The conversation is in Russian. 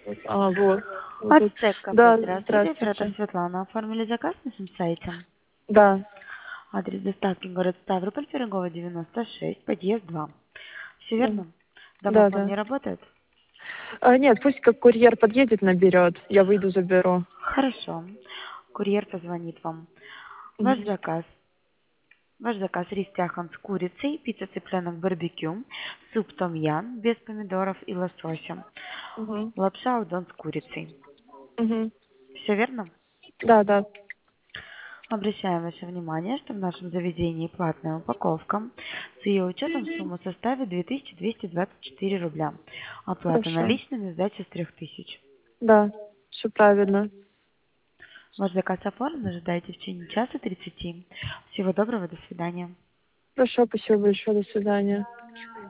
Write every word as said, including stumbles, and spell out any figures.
А, вот. Вот тут. Ацтек кафе, Да, здравствуйте. Оператор здравствуйте. Светлана. Оформили заказ на нашем сайте. Да. Адрес доставки город Ставрополь, Пирогово, девяносто шесть, подъезд два. Все Да, верно? да. Домофон да. не работает? А, нет, пусть как курьер подъедет, наберет. Я выйду, заберу. Хорошо. Курьер позвонит вам. Ваш Мгм. заказ. Ваш заказ рис тяхан с курицей, пицца цыпленок барбекю, суп том ян без помидоров и лосося, Мгм. лапша удон с курицей. Мгм. Все верно? Да, да. Обращаем ваше внимание, что в нашем заведении платная упаковка. С ее учетом сумма составит две тысячи двести двадцать четыре рубля. Оплата Хорошо. наличными, сдача с трех тысяч. Да, все правильно. Ваш заказ оформлен, ожидайте в течение часа тридцати. Всего доброго, до свидания. Хорошо, спасибо большое. До свидания.